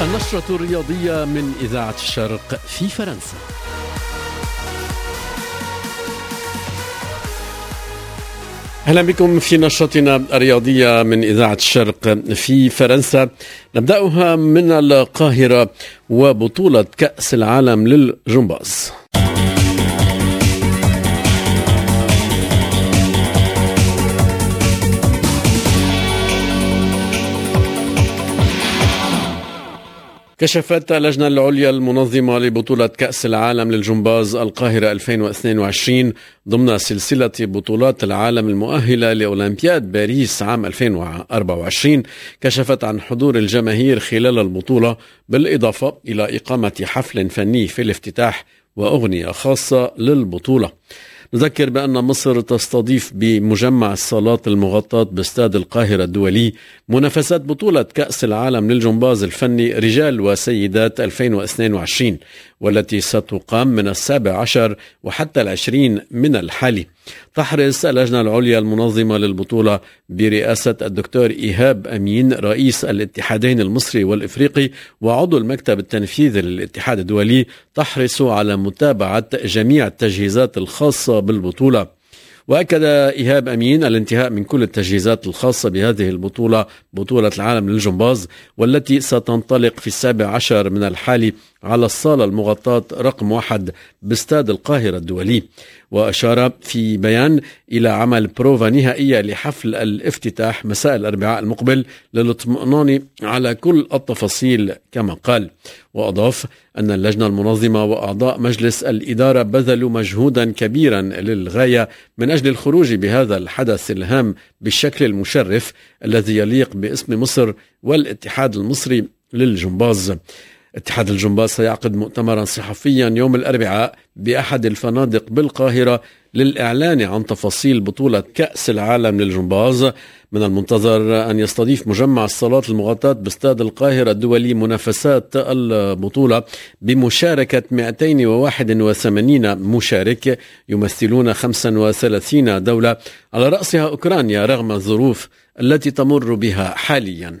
النشرة الرياضية من إذاعة الشرق في فرنسا. أهلا بكم في نشرتنا الرياضية من إذاعة الشرق في فرنسا. نبدأها من القاهرة وبطولة كأس العالم للجمباز. كشفت اللجنة العليا المنظمة لبطولة كأس العالم للجمباز القاهرة 2022 ضمن سلسلة بطولات العالم المؤهلة لأولمبياد باريس عام 2024 كشفت عن حضور الجماهير خلال البطولة، بالإضافة إلى إقامة حفل فني في الافتتاح وأغنية خاصة للبطولة. نذكر بأن مصر تستضيف بمجمع الصالات المغطاة باستاد القاهرة الدولي منافسات بطولة كأس العالم للجمباز الفني رجال وسيدات 2022 والتي ستقام من 17 وحتى 20 من الحالي. تحرص اللجنة العليا المنظمة للبطولة برئاسة الدكتور إيهاب أمين رئيس الاتحادين المصري والإفريقي وعضو المكتب التنفيذي للاتحاد الدولي، تحرص على متابعة جميع التجهيزات الخاصة بالبطولة. وأكد إيهاب أمين الانتهاء من كل التجهيزات الخاصة بهذه البطولة، بطولة العالم للجمباز، والتي ستنطلق في 17 من الحالي على الصالة المغطاة رقم 1 باستاد القاهرة الدولي. وأشار في بيان إلى عمل بروفا نهائية لحفل الافتتاح مساء الأربعاء المقبل للاطمئنان على كل التفاصيل كما قال. وأضاف أن اللجنة المنظمة وأعضاء مجلس الإدارة بذلوا مجهودا كبيرا للغاية من أجل الخروج بهذا الحدث الهام بالشكل المشرف الذي يليق باسم مصر والاتحاد المصري للجمباز. اتحاد الجمباز سيعقد مؤتمرا صحفيا يوم الأربعاء بأحد الفنادق بالقاهرة للإعلان عن تفاصيل بطولة كأس العالم للجمباز. من المنتظر أن يستضيف مجمع الصالات المغطاة باستاد القاهرة الدولي منافسات البطولة بمشاركة 281 مشارك يمثلون 35 دولة على رأسها أوكرانيا رغم الظروف التي تمر بها حاليا.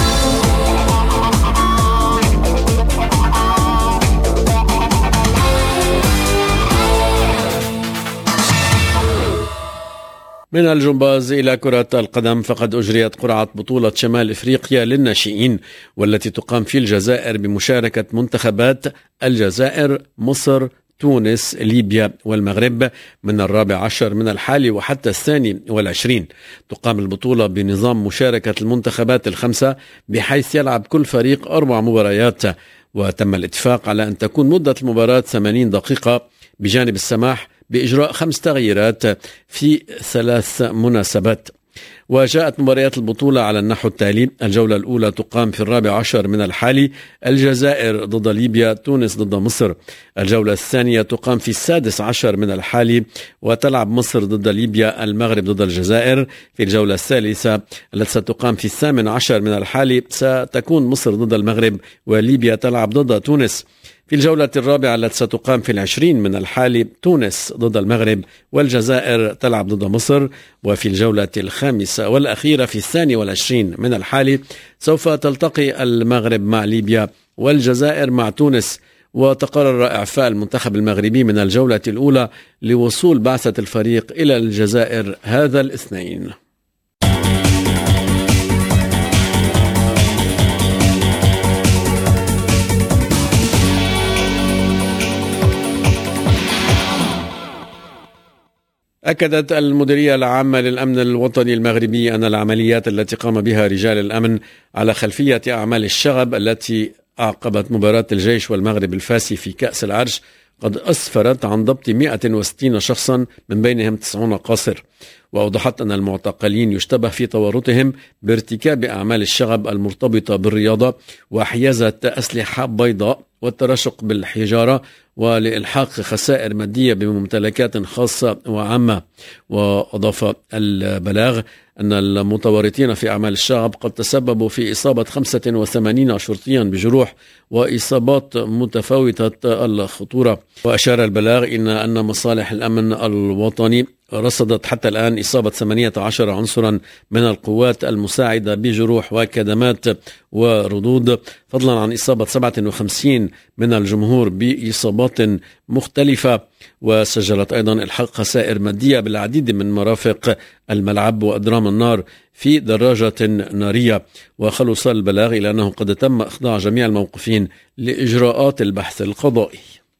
من الجمباز إلى كرة القدم، فقد أجريت قرعة بطولة شمال إفريقيا للناشئين والتي تقام في الجزائر بمشاركة منتخبات الجزائر، مصر، تونس، ليبيا والمغرب من 14 من الحالي وحتى 22. تقام البطولة بنظام مشاركة المنتخبات الخمسة بحيث يلعب كل فريق 4 مباريات، وتم الاتفاق على أن تكون مدة المباراة 80 دقيقة بجانب السماح بإجراء 5 تغييرات في 3 مناسبات. وجاءت مباريات البطولة على النحو التالي: الجولة الأولى تقام في 14 من الحالي، الجزائر ضد ليبيا، تونس ضد مصر. الجولة الثانية تقام في 16 من الحالي وتلعب مصر ضد ليبيا، المغرب ضد الجزائر. في الجولة الثالثة التي ستقام في 18 من الحالي ستكون مصر ضد المغرب وليبيا تلعب ضد تونس. في الجولة الرابعة التي ستقام في 20 من الحالي تونس ضد المغرب والجزائر تلعب ضد مصر. وفي الجولة الخامسة والأخيرة في 22 من الحالي سوف تلتقي المغرب مع ليبيا والجزائر مع تونس. وتقرر إعفاء المنتخب المغربي من الجولة الأولى لوصول بعثة الفريق إلى الجزائر هذا الاثنين. أكدت المديرية العامة للأمن الوطني المغربي أن العمليات التي قام بها رجال الأمن على خلفية أعمال الشغب التي أعقبت مباراة الجيش والمغرب الفاسي في كأس العرش قد أسفرت عن ضبط 160 شخصا من بينهم 90 قاصر. وأوضحت أن المعتقلين يشتبه في تورطهم بارتكاب أعمال الشغب المرتبطة بالرياضة وحيازة أسلحة بيضاء والترشق بالحجارة ولإلحاق خسائر مادية بممتلكات خاصة وعامة. وأضاف البلاغ أن المتورطين في أعمال الشغب قد تسببوا في إصابة 85 شرطيا بجروح وإصابات متفاوتة الخطورة. وأشار البلاغ إن مصالح الأمن الوطني رصدت حتى الآن إصابة 18 عنصرا من القوات المساعدة بجروح وكدمات وردود، فضلا عن إصابة 57 من الجمهور بإصابات مختلفة. وسجلت أيضا إلحاق خسائر مادية بالعديد من مرافق الملعب وأدرام النار في دراجة نارية. وخلص البلاغ إلى أنه قد تم إخضاع جميع الموقوفين لإجراءات البحث القضائي.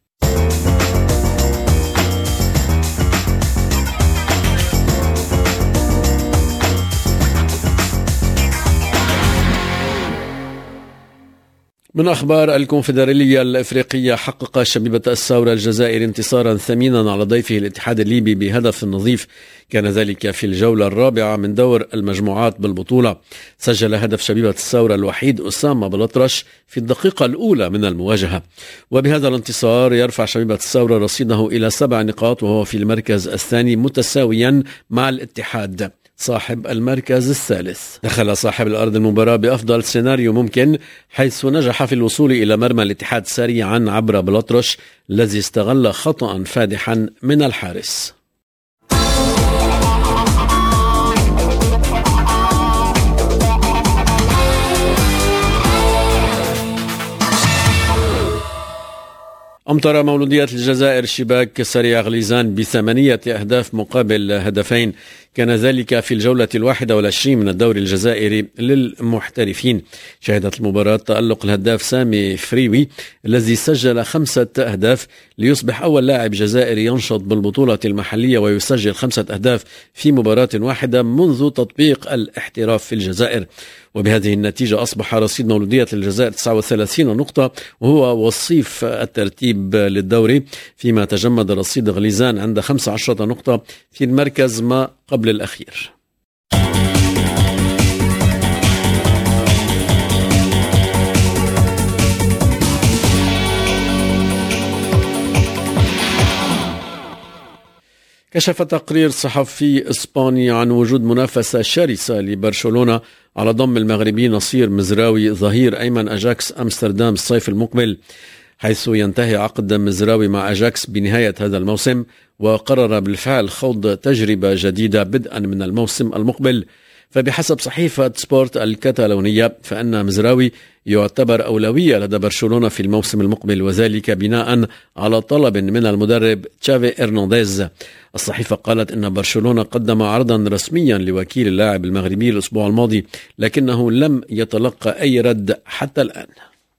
من أخبار الكونفدرالية الإفريقية، حقق شبيبة الثورة الجزائري انتصارا ثمينا على ضيفه الاتحاد الليبي بهدف نظيف، كان ذلك في الجولة الرابعة من دور المجموعات بالبطولة. سجل هدف شبيبة الثورة الوحيد أسامة بالأطرش في الدقيقة الأولى من المواجهة، وبهذا الانتصار يرفع شبيبة الثورة رصيده إلى 7 نقاط، وهو في المركز الثاني متساويا مع الاتحاد صاحب المركز الثالث. دخل صاحب الأرض المباراة بأفضل سيناريو ممكن، حيث نجح في الوصول إلى مرمى الاتحاد سريعا عبر بلطرش الذي استغل خطأ فادحا من الحارس. أمطر مولودية الجزائر شباك سريع غليزان ب8 أهداف مقابل هدفين، كان ذلك في الجولة 21 من الدوري الجزائري للمحترفين. شهدت المباراة تألق الهداف سامي فريوي الذي سجل 5 أهداف ليصبح أول لاعب جزائري ينشط بالبطولة المحلية ويسجل 5 أهداف في مباراة واحدة منذ تطبيق الاحتراف في الجزائر. وبهذه النتيجة أصبح رصيد مولودية الجزائر 39 نقطة، وهو وصيف الترتيب للدوري، فيما تجمد رصيد غليزان عند 15 نقطة في المركز ما قبل الأخير. كشف تقرير صحفي إسباني عن وجود منافسة شرسة لبرشلونة على ضم المغربي نصير مزراوي ظهير أيمن أجاكس أمستردام الصيف المقبل، حيث ينتهي عقد مزراوي مع أجاكس بنهاية هذا الموسم، وقرر بالفعل خوض تجربة جديدة بدءا من الموسم المقبل. فبحسب صحيفة سبورت الكتالونية فإن مزراوي يعتبر أولوية لدى برشلونة في الموسم المقبل، وذلك بناء على طلب من المدرب تشافي إرنانديز. الصحيفة قالت إن برشلونة قدم عرضا رسميا لوكيل اللاعب المغربي الأسبوع الماضي، لكنه لم يتلقى أي رد حتى الآن.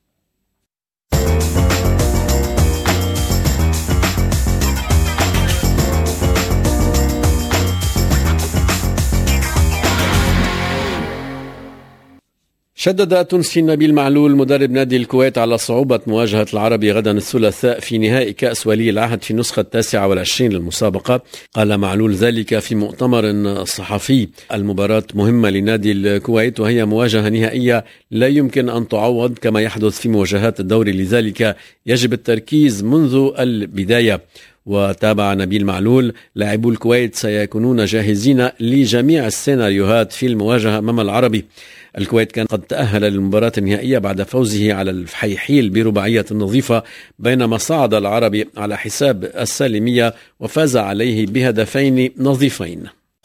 شدد التونسي نبيل معلول مدرب نادي الكويت على صعوبة مواجهة العربي غدا الثلاثاء في نهائي كأس ولي العهد في النسخة 29 للمسابقة. قال معلول ذلك في مؤتمر صحفي: المباراة مهمة لنادي الكويت، وهي مواجهة نهائية لا يمكن أن تعوض كما يحدث في مواجهات الدوري، لذلك يجب التركيز منذ البداية. وتابع نبيل معلول: لاعبو الكويت سيكونون جاهزين لجميع السيناريوهات في المواجهة أمام العربي. الكويت كان قد تأهل للمباراة النهائية بعد فوزه على الفحيحيل برباعية نظيفة، بينما صعد العربي على حساب السالمية وفاز عليه بهدفين نظيفين.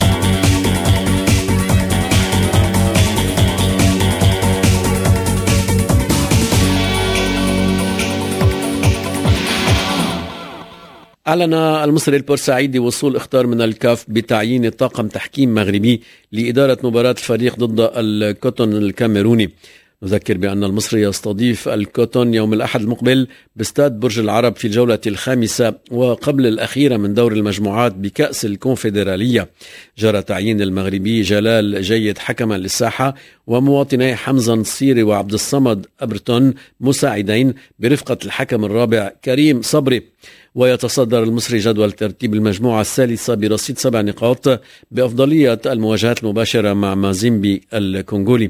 أعلن المصري البورسعيدي وصول اختار من الكاف بتعيين طاقم تحكيم مغربي لإدارة مباراة الفريق ضد الكوتون الكاميروني. نذكر بأن المصري يستضيف الكوتون يوم الأحد المقبل باستاد برج العرب في الجولة 5 وقبل الأخيرة من دور المجموعات بكأس الكونفدرالية. جرى تعيين المغربي جلال جيد حكما للساحة، ومواطني حمزة نصيري وعبد الصمد أبرتون مساعدين برفقة الحكم الرابع كريم صبري. ويتصدر المصري جدول ترتيب المجموعة الثالثة برصيد 7 نقاط بأفضلية المواجهات المباشرة مع مازيمبي الكونغولي.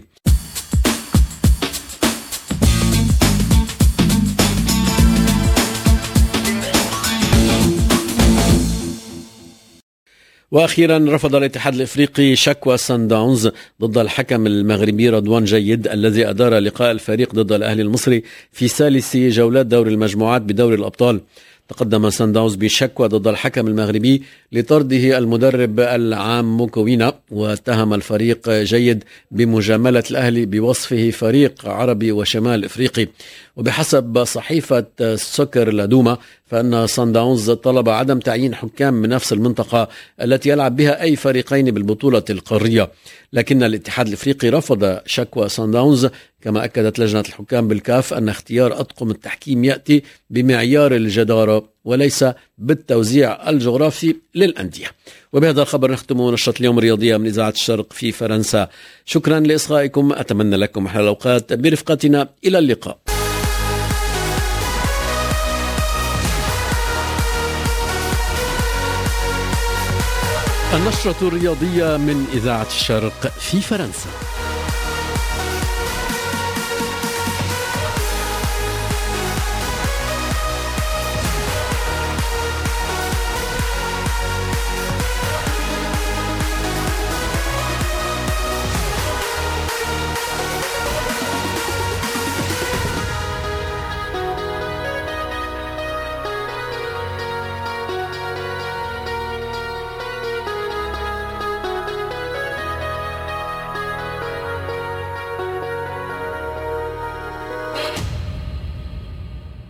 وأخيرا رفض الاتحاد الإفريقي شكوى سان داونز ضد الحكم المغربي رضوان جيد الذي أدار لقاء الفريق ضد الأهلي المصري في ثالث جولات دور المجموعات بدور الأبطال. تقدم سان داونز بشكوى ضد الحكم المغربي لطرده المدرب العام موكوينا، واتهم الفريق جيد بمجاملة الأهلي بوصفه فريق عربي وشمال إفريقي. وبحسب صحيفة سوكر لادوما فإن سان داونز طلب عدم تعيين حكام من نفس المنطقة التي يلعب بها أي فريقين بالبطولة القارية، لكن الاتحاد الإفريقي رفض شكوى سان داونز. كما أكدت لجنة الحكام بالكاف أن اختيار أطقم التحكيم يأتي بمعيار الجدارة وليس بالتوزيع الجغرافي للأندية. وبهذا الخبر نختم نشرة اليوم الرياضية من إذاعة الشرق في فرنسا. شكرا لإصغائكم، أتمنى لكم أحلى الأوقات برفقتنا، إلى اللقاء. النشرة الرياضية من إذاعة الشرق في فرنسا.